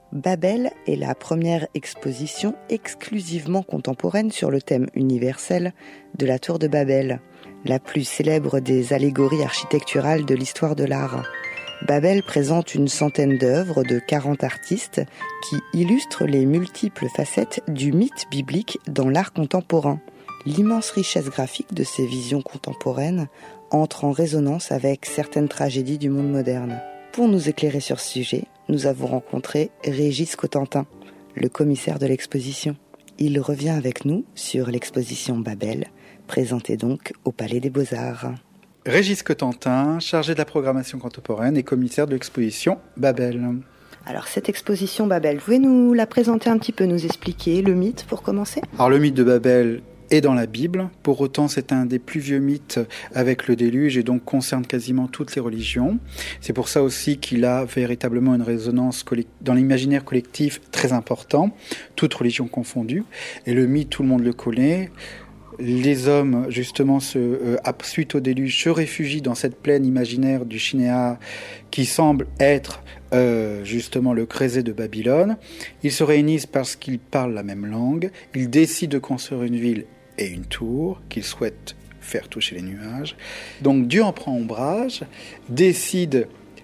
Babel est la première exposition exclusivement contemporaine sur le thème universel de la Tour de Babel, la plus célèbre des allégories architecturales de l'histoire de l'art. Babel présente une centaine d'œuvres de 40 artistes qui illustrent les multiples facettes du mythe biblique dans l'art contemporain. L'immense richesse graphique de ces visions contemporaines entre en résonance avec certaines tragédies du monde moderne. Pour nous éclairer sur ce sujet, nous avons rencontré Régis Cotentin, le commissaire de l'exposition. Il revient avec nous sur l'exposition Babel, présentée donc au Palais des Beaux-Arts. Régis Cotentin, chargé de la programmation contemporaine et commissaire de l'exposition Babel. Alors cette exposition Babel, vous pouvez nous la présenter un petit peu, nous expliquer le mythe pour commencer ? Alors le mythe de Babel est dans la Bible, pour autant c'est un des plus vieux mythes avec le déluge et donc concerne quasiment toutes les religions. C'est pour ça aussi qu'il a véritablement une résonance dans l'imaginaire collectif très important, toutes religions confondues. Et le mythe, tout le monde le connaît. Les hommes, justement, suite au déluge, se réfugient dans cette plaine imaginaire du Shinéar qui semble être justement le Crézé de Babylone. Ils se réunissent parce qu'ils parlent la même langue. Ils décident de construire une ville et une tour qu'ils souhaitent faire toucher les nuages. Donc Dieu en prend ombrage, décide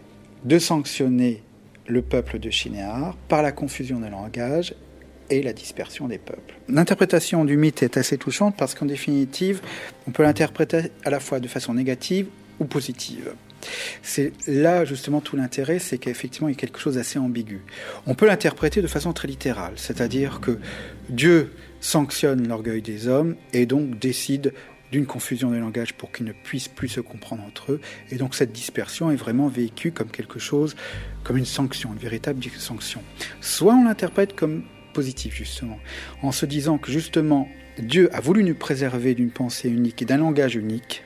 de sanctionner le peuple de Shinéar par la confusion des langages et la dispersion des peuples. L'interprétation du mythe est assez touchante parce qu'en définitive, on peut l'interpréter à la fois de façon négative ou positive. C'est là justement tout l'intérêt, c'est qu'effectivement il y a quelque chose d'assez ambigu. On peut l'interpréter de façon très littérale, c'est-à-dire que Dieu sanctionne l'orgueil des hommes et donc décide d'une confusion des langages pour qu'ils ne puissent plus se comprendre entre eux. Et donc cette dispersion est vraiment vécue comme quelque chose, comme une sanction, une véritable sanction. Soit on l'interprète comme positif justement, en se disant que justement Dieu a voulu nous préserver d'une pensée unique et d'un langage unique,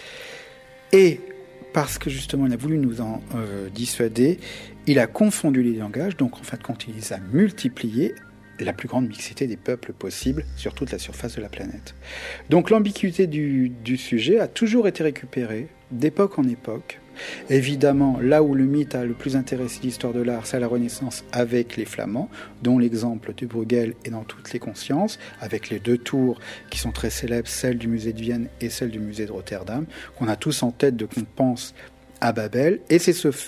et parce que justement il a voulu nous en dissuader, il a confondu les langages, donc en fin de compte il les a multipliés, la plus grande mixité des peuples possible sur toute la surface de la planète. Donc l'ambiguïté du sujet a toujours été récupérée d'époque en époque. Évidemment, là où le mythe a le plus intéressé l'histoire de l'art, c'est à la Renaissance avec les Flamands, dont l'exemple de Bruegel est dans toutes les consciences, avec les deux tours qui sont très célèbres, celle du musée de Vienne et celle du musée de Rotterdam, qu'on a tous en tête qu'on pense à Babel. Et c'est ce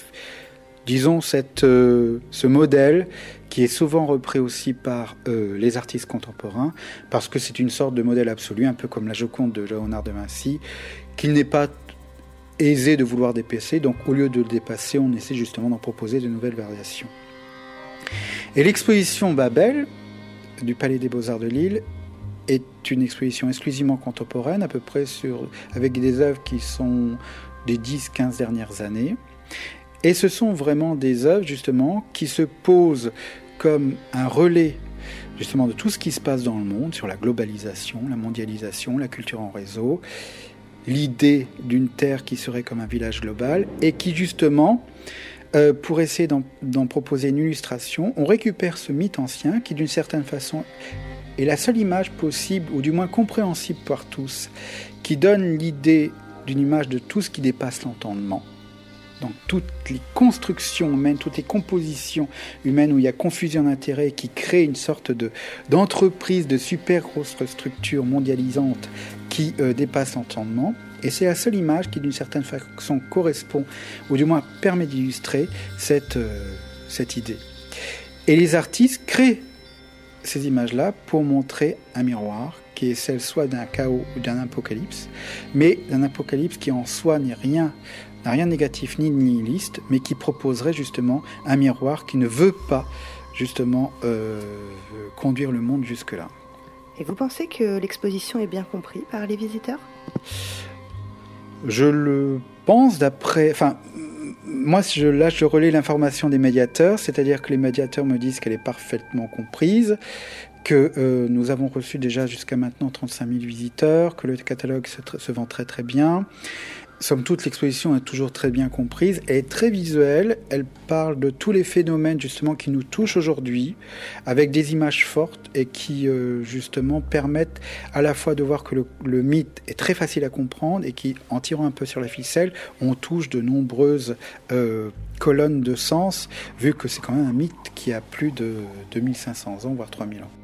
modèle qui est souvent repris aussi par les artistes contemporains, parce que c'est une sorte de modèle absolu, un peu comme la Joconde de Léonard de Vinci, qu'il n'est pas aisé de vouloir dépasser, donc au lieu de le dépasser, on essaie justement d'en proposer de nouvelles variations. Et l'exposition Babel du Palais des Beaux-Arts de Lille est une exposition exclusivement contemporaine, à peu près avec des œuvres qui sont des 10-15 dernières années. Et ce sont vraiment des œuvres justement qui se posent comme un relais justement de tout ce qui se passe dans le monde, sur la globalisation, la mondialisation, la culture en réseau, l'idée d'une terre qui serait comme un village global, et qui justement, pour essayer d'en proposer une illustration, on récupère ce mythe ancien qui d'une certaine façon est la seule image possible, ou du moins compréhensible par tous, qui donne l'idée d'une image de tout ce qui dépasse l'entendement. Donc toutes les constructions humaines, toutes les compositions humaines où il y a confusion d'intérêts qui créent une sorte d'entreprise, de super grosse structure mondialisante qui dépasse l'entendement. Et c'est la seule image qui d'une certaine façon correspond, ou du moins permet d'illustrer cette idée. Et les artistes créent ces images-là pour montrer un miroir qui est celle soit d'un chaos ou d'un apocalypse, mais d'un apocalypse qui en soi n'a rien négatif ni nihiliste, mais qui proposerait justement un miroir qui ne veut pas justement conduire le monde jusque-là. Et vous pensez que l'exposition est bien comprise par les visiteurs ? Je le pense moi je relais l'information des médiateurs, c'est-à-dire que les médiateurs me disent qu'elle est parfaitement comprise, que nous avons reçu déjà jusqu'à maintenant 35 000 visiteurs, que le catalogue se vend très très bien, Somme toute, l'exposition est toujours très bien comprise, elle est très visuelle, elle parle de tous les phénomènes justement qui nous touchent aujourd'hui, avec des images fortes et qui justement permettent à la fois de voir que le mythe est très facile à comprendre et qui, en tirant un peu sur la ficelle, on touche de nombreuses colonnes de sens, vu que c'est quand même un mythe qui a plus de 2500 ans, voire 3000 ans.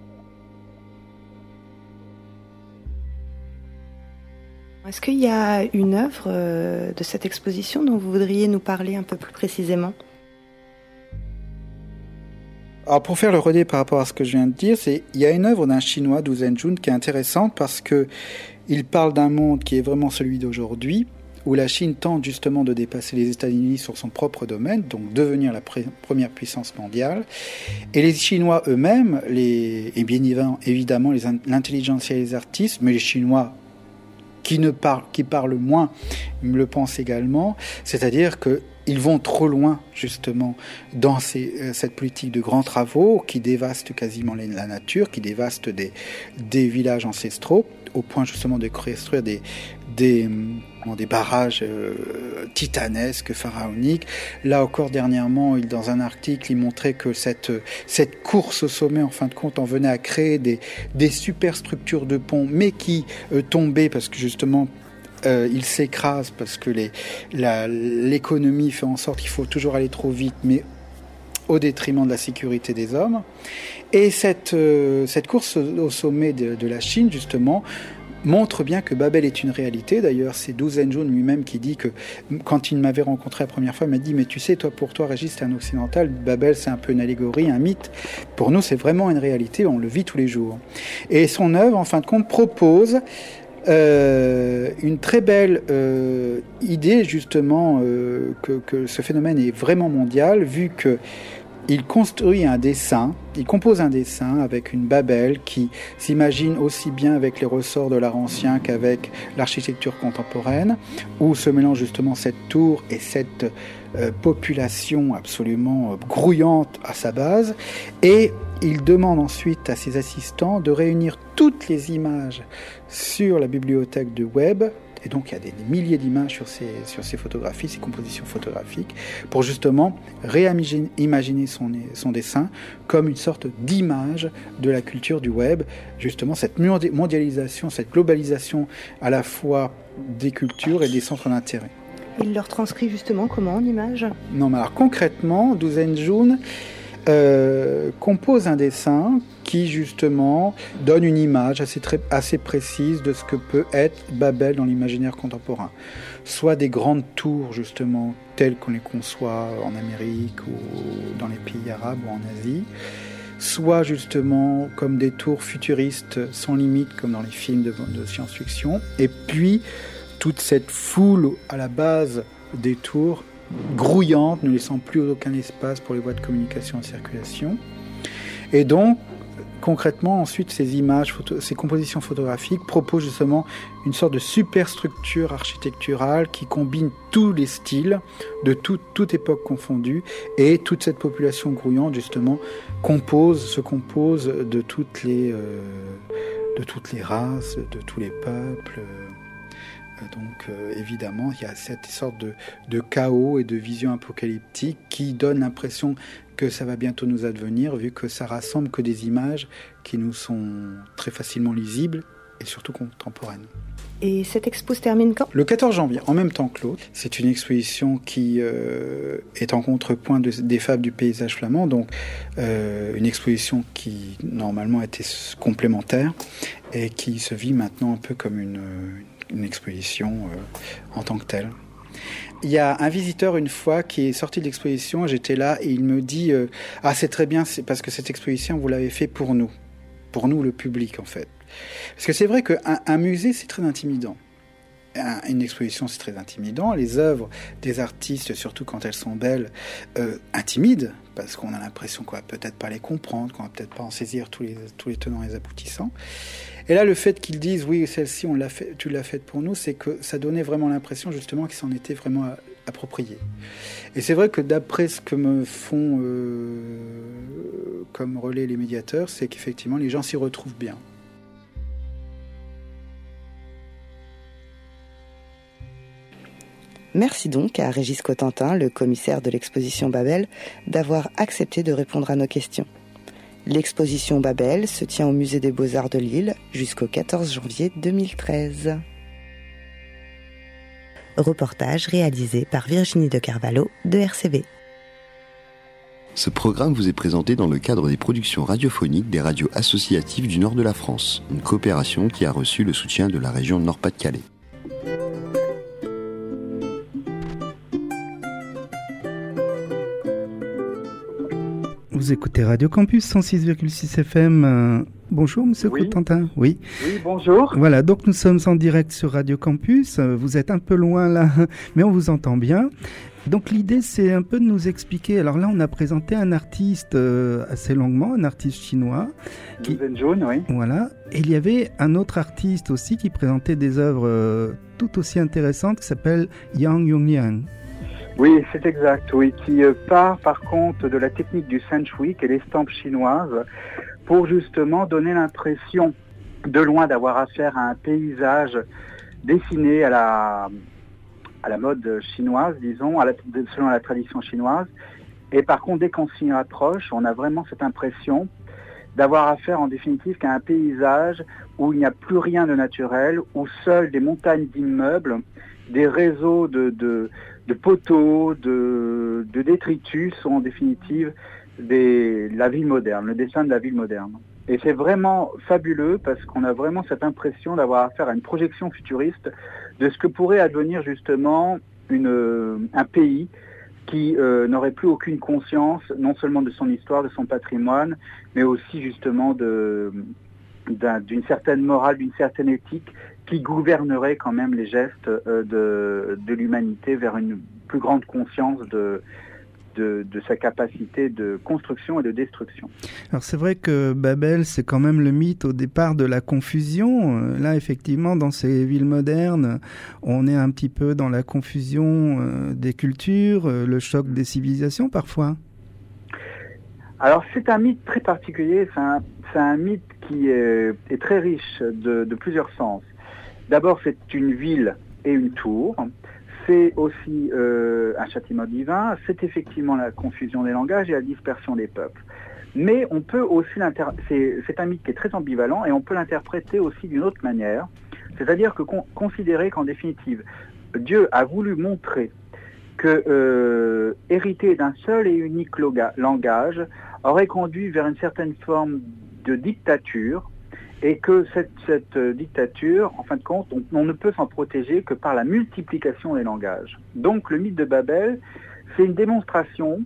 Est-ce qu'il y a une œuvre de cette exposition dont vous voudriez nous parler un peu plus précisément ? Alors pour faire le relais par rapport à ce que je viens de dire, il y a une œuvre d'un Chinois, Du Zhenjun, qui est intéressante parce que il parle d'un monde qui est vraiment celui d'aujourd'hui, où la Chine tente justement de dépasser les États-Unis sur son propre domaine, donc devenir la première puissance mondiale. Et les Chinois eux-mêmes, et bien évidemment l'intelligentsia et les artistes, mais les Chinois qui parlent moins, me le pensent également, c'est-à-dire qu'ils vont trop loin, justement, dans cette politique de grands travaux qui dévaste quasiment la nature, qui dévaste des villages ancestraux, au point justement de construire des barrages titanesques, pharaoniques. Là encore, dernièrement, dans un article, il montrait que cette course au sommet, en fin de compte, en venait à créer des superstructures de ponts, mais qui tombaient parce que justement, ils s'écrasent parce que l'économie fait en sorte qu'il faut toujours aller trop vite, mais au détriment de la sécurité des hommes. Et cette course au sommet de la Chine, justement, montre bien que Babel est une réalité. D'ailleurs, c'est Du Zhenjun lui-même qui dit que, quand il m'avait rencontré la première fois, il m'a dit « Mais tu sais, pour toi, Régis, t'es un occidental, Babel, c'est un peu une allégorie, un mythe. Pour nous, c'est vraiment une réalité, on le vit tous les jours. » Et son œuvre, en fin de compte, propose une très belle idée, justement, que ce phénomène est vraiment mondial, vu que il compose un dessin avec une Babel qui s'imagine aussi bien avec les ressorts de l'art ancien qu'avec l'architecture contemporaine, où se mélange justement cette tour et cette population absolument grouillante à sa base. Et il demande ensuite à ses assistants de réunir toutes les images sur la bibliothèque de Webb. Et donc, il y a des milliers d'images sur ces photographies, ces compositions photographiques, pour justement réimaginer son dessin comme une sorte d'image de la culture du web. Justement, cette mondialisation, cette globalisation à la fois des cultures et des centres d'intérêt. Il le retranscrit justement comment en image ? Non, mais alors concrètement, Du Zhenjun compose un dessin qui justement donne une image assez précise de ce que peut être Babel dans l'imaginaire contemporain. Soit des grandes tours justement telles qu'on les conçoit en Amérique ou dans les pays arabes ou en Asie, soit justement comme des tours futuristes sans limite comme dans les films de science-fiction, et puis toute cette foule à la base des tours grouillante, ne laissant plus aucun espace pour les voies de communication en circulation. Et donc, concrètement, ensuite, ces compositions photographiques proposent justement une sorte de superstructure architecturale qui combine tous les styles, de toute époque confondue, et toute cette population grouillante, justement, se compose de toutes les races, de tous les peuples. Donc évidemment, il y a cette sorte de chaos et de vision apocalyptique qui donne l'impression que ça va bientôt nous advenir, vu que ça rassemble que des images qui nous sont très facilement lisibles et surtout contemporaines. Et cette expo se termine quand ? Le 14 janvier, en même temps que l'autre. C'est une exposition qui est en contrepoint des fables du paysage flamand, donc une exposition qui normalement était complémentaire et qui se vit maintenant un peu comme une exposition en tant que telle. Il y a un visiteur une fois qui est sorti de l'exposition, j'étais là et il me dit c'est très bien, c'est parce que cette exposition vous l'avez fait pour nous le public en fait. Parce que c'est vrai qu'un musée c'est très intimidant. Une exposition c'est très intimidant, les œuvres des artistes, surtout quand elles sont belles, intimident, parce qu'on a l'impression qu'on va peut-être pas les comprendre, qu'on va peut-être pas en saisir tous les tenants et les aboutissants. Et là, le fait qu'ils disent oui, celle-ci, tu l'as faite pour nous, c'est que ça donnait vraiment l'impression justement qu'ils s'en étaient vraiment appropriés. Et c'est vrai que d'après ce que me font comme relais les médiateurs, c'est qu'effectivement les gens s'y retrouvent bien. Merci donc à Régis Cotentin, le commissaire de l'exposition Babel, d'avoir accepté de répondre à nos questions. L'exposition Babel se tient au Musée des Beaux-Arts de Lille jusqu'au 14 janvier 2013. Reportage réalisé par Virginie de Carvalho de RCV. Ce programme vous est présenté dans le cadre des productions radiophoniques des radios associatives du nord de la France, une coopération qui a reçu le soutien de la région Nord-Pas-de-Calais. Vous écoutez Radio Campus 106,6 FM. Bonjour, Monsieur Cotentin. Oui, bonjour. Voilà, donc nous sommes en direct sur Radio Campus. Vous êtes un peu loin là, mais on vous entend bien. Donc l'idée, c'est un peu de nous expliquer. Alors là, on a présenté un artiste assez longuement, un artiste chinois. Jaune, oui. Voilà. Et il y avait un autre artiste aussi qui présentait des œuvres tout aussi intéressantes qui s'appelle Yang Yongliang. Oui, c'est exact, oui, qui part par contre de la technique du Feng Shui, qui est l'estampe chinoise, pour justement donner l'impression de loin d'avoir affaire à un paysage dessiné à la mode chinoise, disons, selon la tradition chinoise. Et par contre, dès qu'on s'y approche, on a vraiment cette impression d'avoir affaire en définitive qu'à un paysage où il n'y a plus rien de naturel, où seuls des montagnes d'immeubles, des réseaux de poteaux, de détritus sont en définitive la ville moderne, le dessin de la ville moderne. Et c'est vraiment fabuleux parce qu'on a vraiment cette impression d'avoir affaire à une projection futuriste de ce que pourrait advenir justement un pays qui n'aurait plus aucune conscience, non seulement de son histoire, de son patrimoine, mais aussi justement d'une certaine morale, d'une certaine éthique qui gouvernerait quand même les gestes de l'humanité vers une plus grande conscience de sa capacité de construction et de destruction. Alors c'est vrai que Babel, c'est quand même le mythe au départ de la confusion. Là, effectivement, dans ces villes modernes, on est un petit peu dans la confusion des cultures, le choc des civilisations parfois. Alors c'est un mythe très particulier, c'est un mythe qui est très riche de plusieurs sens. D'abord, c'est une ville et une tour. C'est aussi un châtiment divin. C'est effectivement la confusion des langages et la dispersion des peuples. Mais on peut aussi c'est un mythe qui est très ambivalent et on peut l'interpréter aussi d'une autre manière. C'est-à-dire que considérer qu'en définitive, Dieu a voulu montrer que hériter d'un seul et unique langage aurait conduit vers une certaine forme de dictature, et que cette dictature, en fin de compte, on ne peut s'en protéger que par la multiplication des langages. Donc le mythe de Babel, c'est une démonstration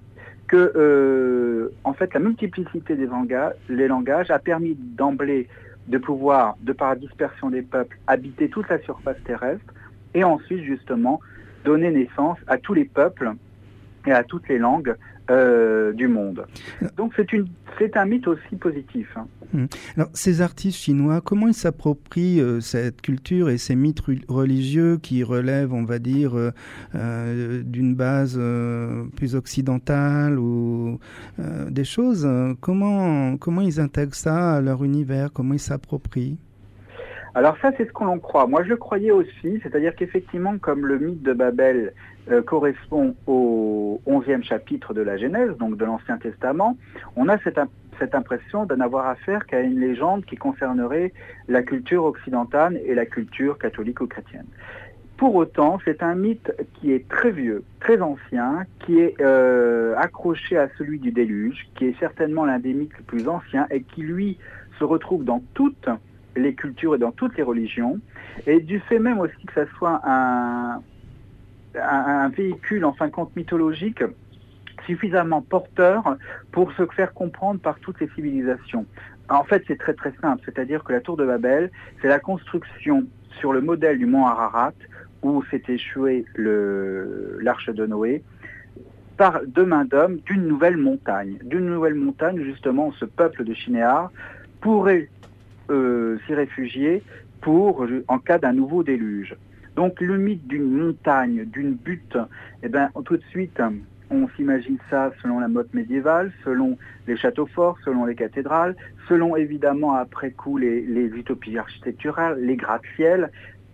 que, en fait, la multiplicité des langages a permis d'emblée de pouvoir, de par la dispersion des peuples, habiter toute la surface terrestre, et ensuite, justement, donner naissance à tous les peuples et à toutes les langues du monde. Donc c'est un mythe aussi positif. Alors ces artistes chinois, comment ils s'approprient cette culture et ces mythes religieux qui relèvent, on va dire, d'une base plus occidentale ou des choses, comment ils intègrent ça à leur univers, comment ils s'approprient? Alors ça, c'est ce qu'on en croit. Moi, je le croyais aussi, c'est-à-dire qu'effectivement, comme le mythe de Babel correspond au 11e chapitre de la Genèse, donc de l'Ancien Testament, on a cette impression d'en avoir affaire qu'à une légende qui concernerait la culture occidentale et la culture catholique ou chrétienne. Pour autant, c'est un mythe qui est très vieux, très ancien, qui est accroché à celui du déluge, qui est certainement l'un des mythes les plus anciens et qui, lui, se retrouve dans toutes les cultures et dans toutes les religions, et du fait même aussi que ça soit un véhicule, en fin de compte, mythologique, suffisamment porteur pour se faire comprendre par toutes les civilisations. En fait, c'est très très simple, c'est-à-dire que la tour de Babel, c'est la construction sur le modèle du mont Ararat, où s'est échoué l'arche de Noé, par deux mains d'hommes, d'une nouvelle montagne où justement ce peuple de Shinéar pourrait s'y réfugier en cas d'un nouveau déluge. Donc le mythe d'une montagne, d'une butte, tout de suite, on s'imagine ça selon la mode médiévale, selon les châteaux forts, selon les cathédrales, selon évidemment après coup les utopies architecturales, les gratte-ciels.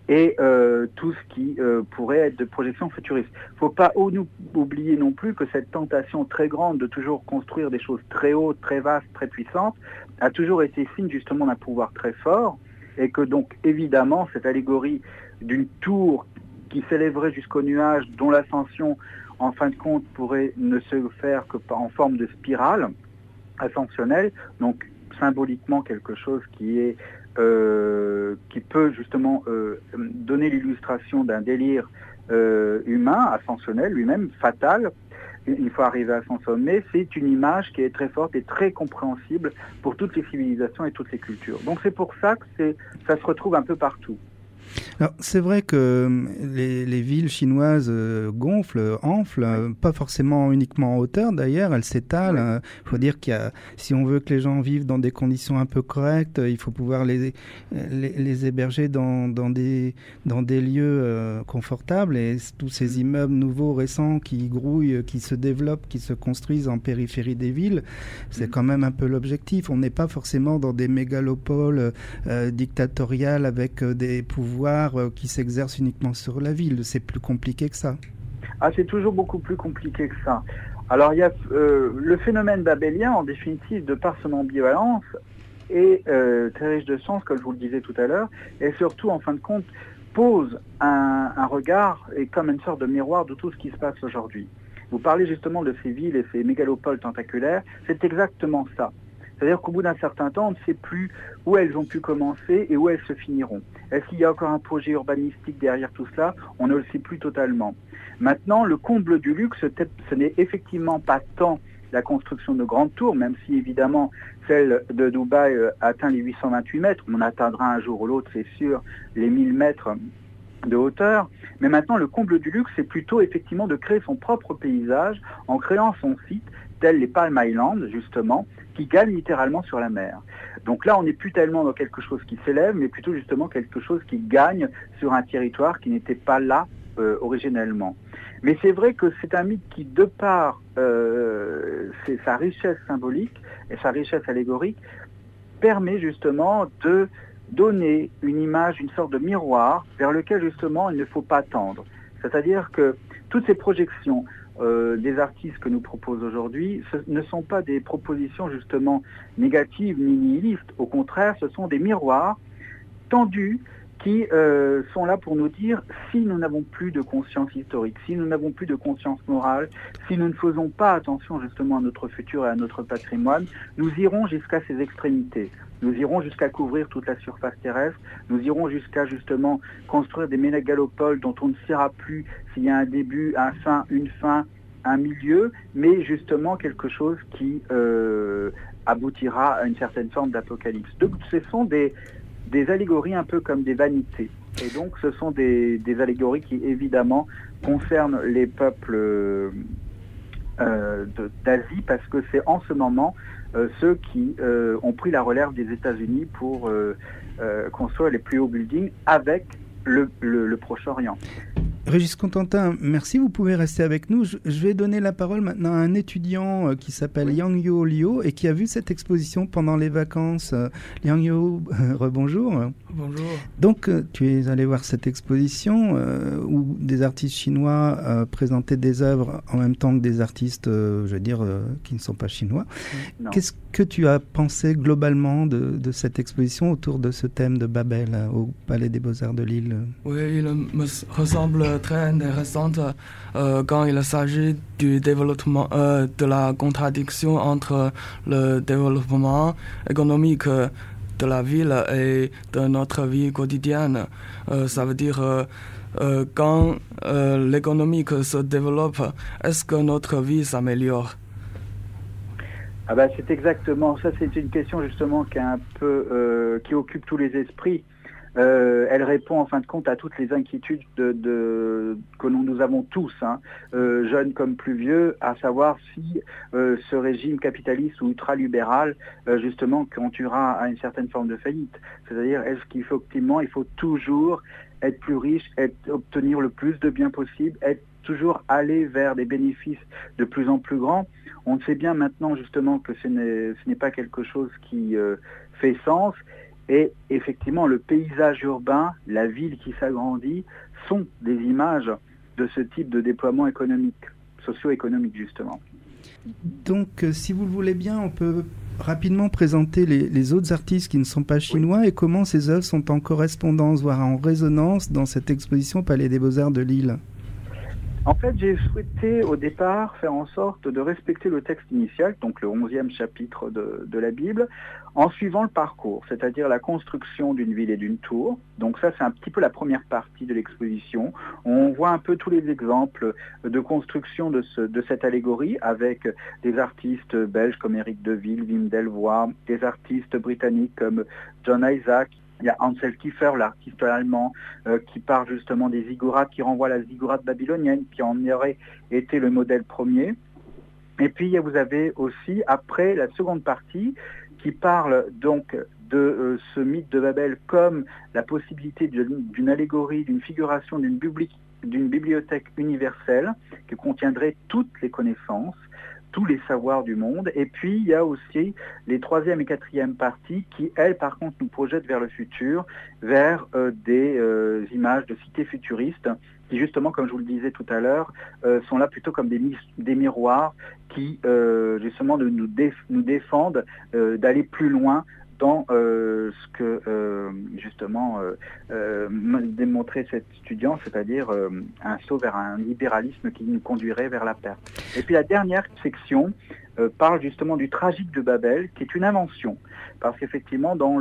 et tout ce qui pourrait être de projection futuriste. Il ne faut pas oublier non plus que cette tentation très grande de toujours construire des choses très hautes, très vastes, très puissantes, a toujours été signe justement d'un pouvoir très fort, et que donc évidemment cette allégorie d'une tour qui s'élèverait jusqu'au nuage, dont l'ascension en fin de compte pourrait ne se faire que en forme de spirale ascensionnelle, donc symboliquement quelque chose qui peut justement donner l'illustration d'un délire humain, ascensionnel, lui-même, fatal. Il faut arriver à son sommet. C'est une image qui est très forte et très compréhensible pour toutes les civilisations et toutes les cultures. Donc c'est pour ça que ça se retrouve un peu partout. Alors, c'est vrai que les villes chinoises enflent, pas forcément uniquement en hauteur d'ailleurs, elles s'étalent. Il faut dire si on veut que les gens vivent dans des conditions un peu correctes, il faut pouvoir les héberger dans des lieux confortables, et tous ces immeubles nouveaux, récents, qui grouillent, qui se développent, qui se construisent en périphérie des villes, c'est quand même un peu l'objectif. On n'est pas forcément dans des mégalopoles dictatoriales avec des pouvoirs qui s'exercent uniquement sur la ville. C'est plus compliqué que ça. C'est toujours beaucoup plus compliqué que ça. Alors il y a le phénomène babélien, en définitive, de par son ambivalence, est très riche de sens, comme je vous le disais tout à l'heure, et surtout, en fin de compte, pose un regard et comme une sorte de miroir de tout ce qui se passe aujourd'hui. Vous parlez justement de ces villes et ces mégalopoles tentaculaires, c'est exactement ça. C'est-à-dire qu'au bout d'un certain temps, on ne sait plus où elles ont pu commencer et où elles se finiront. Est-ce qu'il y a encore un projet urbanistique derrière tout cela? On ne le sait plus totalement. Maintenant, le comble du luxe, ce n'est effectivement pas tant la construction de grandes tours, même si évidemment celle de Dubaï atteint les 828 mètres. On atteindra un jour ou l'autre, c'est sûr, les 1000 mètres de hauteur. Mais maintenant, le comble du luxe, c'est plutôt effectivement de créer son propre paysage en créant son site, tel les Palm Islands, justement, qui gagnent littéralement sur la mer. Donc là, on n'est plus tellement dans quelque chose qui s'élève, mais plutôt justement quelque chose qui gagne sur un territoire qui n'était pas là originellement. Mais c'est vrai que c'est un mythe qui, de par sa richesse symbolique et sa richesse allégorique, permet justement de donner une image, une sorte de miroir vers lequel justement il ne faut pas tendre. C'est-à-dire que toutes ces projections des artistes que nous proposent aujourd'hui ne sont pas des propositions justement négatives ni nihilistes. Au contraire, ce sont des miroirs tendus qui sont là pour nous dire si nous n'avons plus de conscience historique, si nous n'avons plus de conscience morale, si nous ne faisons pas attention justement à notre futur et à notre patrimoine, nous irons jusqu'à ces extrémités. Nous irons jusqu'à couvrir toute la surface terrestre, nous irons jusqu'à justement construire des mégalopoles dont on ne saura plus s'il y a un début, une fin, un milieu, mais justement quelque chose qui aboutira à une certaine forme d'apocalypse. Donc ce sont des allégories un peu comme des vanités. Et donc ce sont des allégories qui évidemment concernent les peuples d'Asie, parce que c'est en ce moment ceux qui ont pris la relève des États-Unis pour construire les plus hauts buildings avec le Proche-Orient. Régis Contentin, merci, vous pouvez rester avec nous. Je vais donner la parole maintenant à un étudiant qui s'appelle Yang Yo Liu et qui a vu cette exposition pendant les vacances. Yang Yo, rebonjour. Bonjour. Donc, tu es allé voir cette exposition où des artistes chinois présentaient des œuvres en même temps que des artistes, qui ne sont pas chinois. Non. Qu'est-ce que tu as pensé globalement de cette exposition autour de ce thème de Babel au Palais des Beaux-Arts de Lille? Oui, il me ressemble très intéressante quand il s'agit du développement, de la contradiction entre le développement économique de la ville et de notre vie quotidienne. Ça veut dire quand l'économique se développe, est-ce que notre vie s'améliore? C'est exactement ça. C'est une question justement qui est un peu qui occupe tous les esprits. Elle répond en fin de compte à toutes les inquiétudes que nous avons tous, jeunes comme plus vieux, à savoir si ce régime capitaliste ou ultralibéral justement conduira à une certaine forme de faillite. C'est-à-dire, est-ce qu'il faut effectivement, il faut toujours être plus riche, obtenir le plus de biens possible, toujours aller vers des bénéfices de plus en plus grands. On sait bien maintenant justement que ce n'est pas quelque chose qui fait sens. Et effectivement, le paysage urbain, la ville qui s'agrandit, sont des images de ce type de déploiement économique, socio-économique justement. Donc, si vous le voulez bien, on peut rapidement présenter les autres artistes qui ne sont pas chinois et comment ces œuvres sont en correspondance, voire en résonance dans cette exposition Palais des Beaux-Arts de Lille. En fait, j'ai souhaité au départ faire en sorte de respecter le texte initial, donc le 11e chapitre de la Bible, en suivant le parcours, c'est-à-dire la construction d'une ville et d'une tour. Donc ça, c'est un petit peu la première partie de l'exposition. On voit un peu tous les exemples de construction de cette allégorie avec des artistes belges comme Éric Deville, Wim Delvoye, des artistes britanniques comme John Isaac. Il y a Ansel Kiefer, l'artiste allemand, qui parle justement des ziggourats, qui renvoie à la ziggourate babylonienne, qui en aurait été le modèle premier. Et puis vous avez aussi, après, la seconde partie, qui parle donc de ce mythe de Babel comme la possibilité d'une allégorie, d'une figuration, d'une bibliothèque universelle qui contiendrait toutes les connaissances, tous les savoirs du monde. Et puis, il y a aussi les 3e et 4e parties qui, elles, par contre, nous projettent vers le futur, vers des images de cités futuristes qui, justement, comme je vous le disais tout à l'heure, sont là plutôt comme des miroirs qui, justement, nous défendent d'aller plus loin dans ce que justement démontrait cet étudiant, c'est-à-dire un saut vers un libéralisme qui nous conduirait vers la perte. Et puis la dernière section parle justement du tragique de Babel, qui est une invention, parce qu'effectivement dans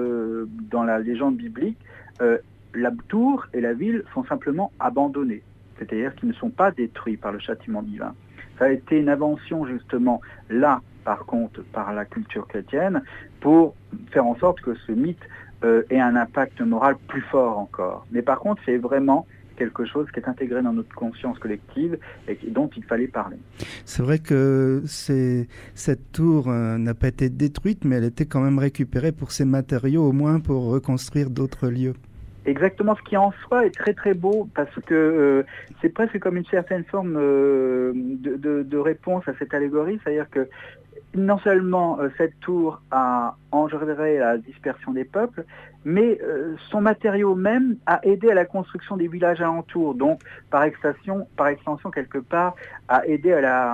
la légende biblique, la tour et la ville sont simplement abandonnés, c'est-à-dire qu'ils ne sont pas détruits par le châtiment divin. Ça a été une invention justement là, par contre, par la culture chrétienne, pour faire en sorte que ce mythe ait un impact moral plus fort encore. Mais par contre, c'est vraiment quelque chose qui est intégré dans notre conscience collective et dont il fallait parler. C'est vrai que cette tour n'a pas été détruite, mais elle était quand même récupérée pour ses matériaux, au moins pour reconstruire d'autres lieux. Exactement, ce qui en soi est très très beau, parce que c'est presque comme une certaine forme de réponse à cette allégorie, c'est-à-dire que non seulement cette tour a engendré la dispersion des peuples, mais son matériau même a aidé à la construction des villages alentours, donc par extension quelque part, a aidé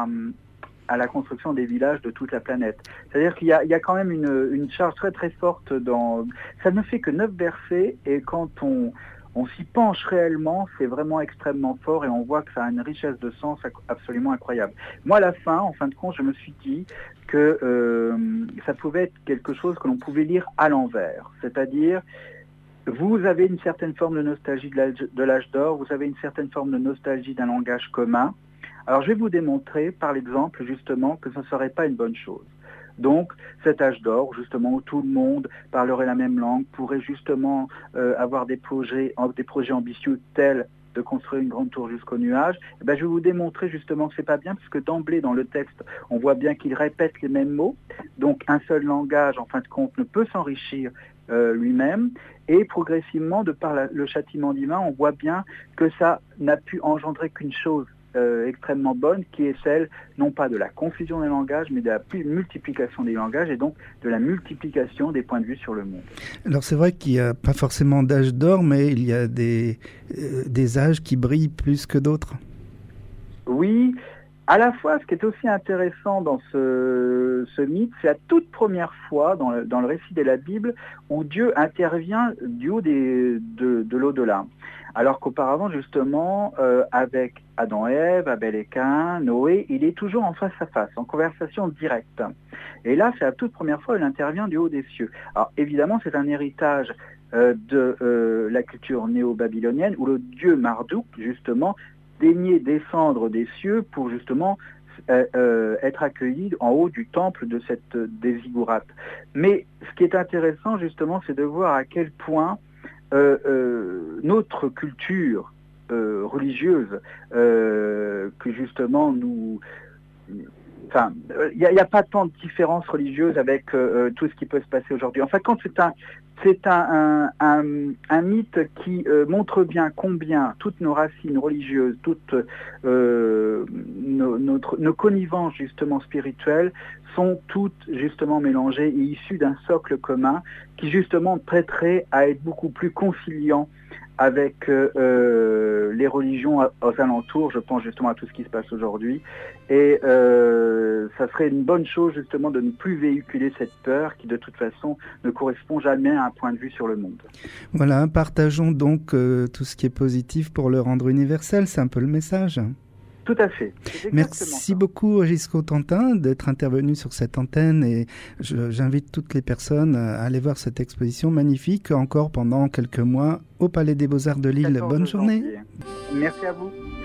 à la construction des villages de toute la planète. C'est-à-dire qu'il y a quand même une charge très très forte dans... Ça ne fait que 9 versets, et quand on s'y penche réellement, c'est vraiment extrêmement fort, et on voit que ça a une richesse de sens absolument incroyable. Moi, à la fin, en fin de compte, je me suis dit que ça pouvait être quelque chose que l'on pouvait lire à l'envers. C'est-à-dire, vous avez une certaine forme de nostalgie de l'âge d'or, vous avez une certaine forme de nostalgie d'un langage commun. Alors, je vais vous démontrer, par l'exemple, justement, que ce ne serait pas une bonne chose. Donc, cet âge d'or, justement, où tout le monde parlerait la même langue, pourrait justement avoir des projets ambitieux tels de construire une grande tour jusqu'au nuage, je vais vous démontrer justement que c'est pas bien, puisque d'emblée dans le texte, on voit bien qu'il répète les mêmes mots. Donc, un seul langage, en fin de compte, ne peut s'enrichir lui-même. Et progressivement, de par le châtiment divin, on voit bien que ça n'a pu engendrer qu'une chose extrêmement bonne, qui est celle non pas de la confusion des langages, mais de la multiplication des langages, et donc de la multiplication des points de vue sur le monde. Alors c'est vrai qu'il n'y a pas forcément d'âge d'or, mais il y a des âges qui brillent plus que d'autres. Oui, à la fois, ce qui est aussi intéressant dans ce mythe, c'est la toute première fois dans le récit de la Bible où Dieu intervient du haut de l'au-delà. Alors qu'auparavant, justement, avec Adam et Ève, Abel et Caïn, Noé, il est toujours en face à face, en conversation directe. Et là, c'est la toute première fois où il intervient du haut des cieux. Alors évidemment, c'est un héritage de la culture néo-babylonienne, où le dieu Marduk, justement, daignait descendre des cieux pour justement être accueilli en haut du temple des ziggourats. Mais ce qui est intéressant, justement, c'est de voir à quel point notre culture religieuse, que justement nous enfin, il n'y a pas tant de différences religieuses avec tout ce qui peut se passer aujourd'hui. En fait, quand c'est un mythe qui montre bien combien toutes nos racines religieuses, toutes nos connivences justement spirituelles sont toutes justement mélangées et issues d'un socle commun qui justement prêterait à être beaucoup plus conciliant avec les religions aux alentours. Je pense justement à tout ce qui se passe aujourd'hui. Et ça serait une bonne chose justement de ne plus véhiculer cette peur qui de toute façon ne correspond jamais à un point de vue sur le monde. Voilà, partageons donc tout ce qui est positif pour le rendre universel, c'est un peu le message. Tout à fait. Merci beaucoup Gisco Tantin d'être intervenu sur cette antenne et j'invite toutes les personnes à aller voir cette exposition magnifique encore pendant quelques mois au Palais des Beaux-Arts de Lille. Bonne journée. Merci à vous.